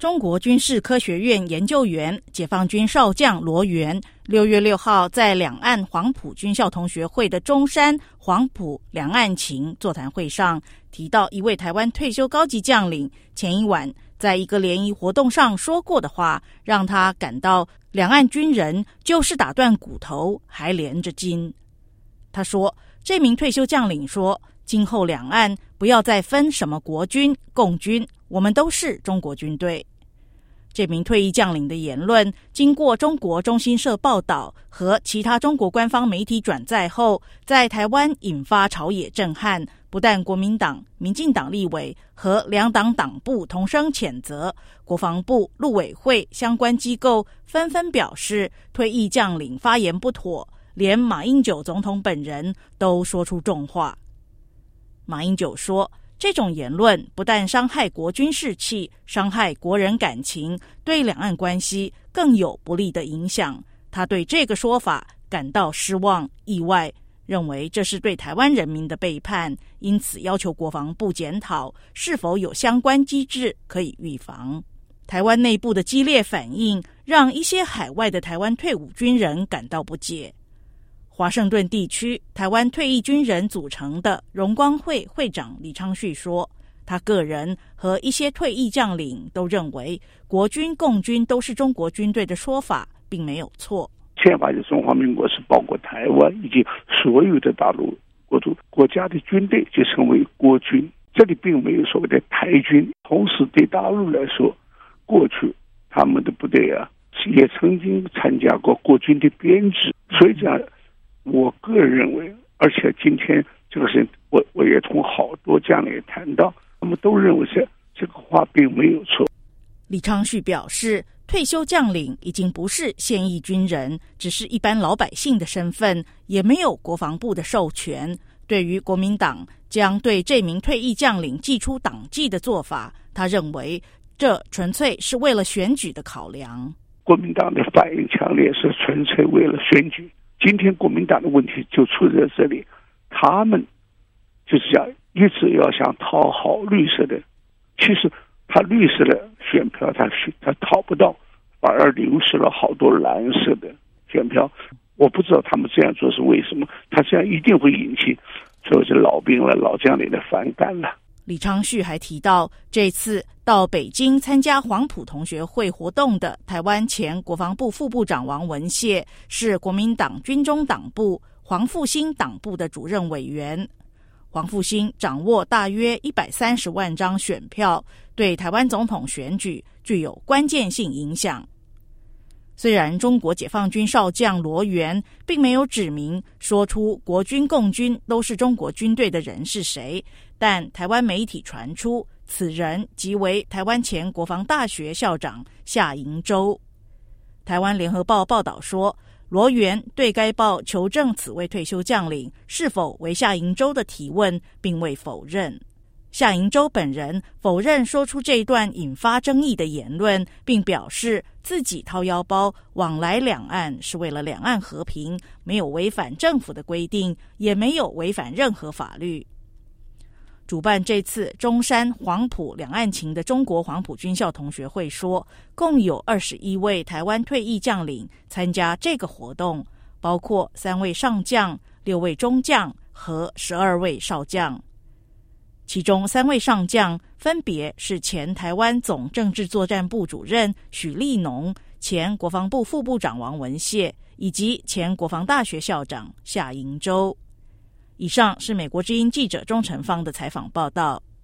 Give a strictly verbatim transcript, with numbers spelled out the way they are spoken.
中国军事科学院研究员、解放军少将罗源六月六号在两岸黄埔军校同学会的中山黄埔两岸情座谈会上提到，一位台湾退休高级将领前一晚在一个联谊活动上说过的话，让他感到两岸军人就是打断骨头还连着筋。他说，这名退休将领说，今后两岸不要再分什么国军、共军，我们都是中国军队。这名退役将领的言论经过中国中新社报道和其他中国官方媒体转载后，在台湾引发朝野震撼，不但国民党、民进党立委和两党党部同声谴责，国防部、陆委会相关机构纷纷表示退役将领发言不妥，连马英九总统本人都说出重话。马英九说，这种言论不但伤害国军士气，伤害国人感情，对两岸关系更有不利的影响。他对这个说法感到失望、意外，认为这是对台湾人民的背叛，因此要求国防部检讨是否有相关机制可以预防。台湾内部的激烈反应让一些海外的台湾退伍军人感到不解。华盛顿地区台湾退役军人组成的荣光会会长李昌旭说，他个人和一些退役将领都认为国军共军都是中国军队的说法并没有错。 宪法的中华民国是包括台湾以及所有的大陆国土国家的军队就称为国军，这里并没有所谓的台军。同时对大陆来说，过去他们的部队啊也曾经参加过国军的编制，所以这样我个人认为，而且今天这个事我我也同好多将领也谈到，他们都认为是这个话并没有错。 李昌旭表示，退休将领已经不是现役军人，只是一般老百姓的身份，也没有国防部的授权。对于国民党将对这名退役将领祭出党纪的做法，他认为这纯粹是为了选举的考量。 国民党的反应强烈，是纯粹为了选举。今天国民党的问题就出在这里，他们就是要一直要想讨好绿色的，其实他绿色的选票他他讨不到，反而流失了好多蓝色的选票。我不知道他们这样做是为什么，他这样一定会引起所谓的老兵了、老将领的反感了。 李昌旭还提到，这次到北京参加黄埔同学会活动的台湾前国防部副部长王文谢是国民党军中党部黄复兴党部的主任委员。黄复兴掌握大约一百三十万张选票，对台湾总统选举具有关键性影响。虽然中国解放军少将罗源并没有指明说出国军共军都是中国军队的人是谁，但台湾媒体传出此人即为台湾前国防大学校长夏营洲。台湾联合报报道说，罗源对该报求证此位退休将领是否为夏营洲的提问并未否认。夏营洲本人否认说出这段引发争议的言论，并表示自己掏腰包往来两岸是为了两岸和平，没有违反政府的规定，也没有违反任何法律。主办这次中山黄埔两岸情的中国黄埔军校同学会说，共有二十一位台湾退役将领参加这个活动，包括三位上将、六位中将和十二位少将。其中三位上将分别是前台湾总政治作战部主任许立农、前国防部副部长王文谢以及前国防大学校长夏营洲。以上是美国之音记者钟成芳的采访报道。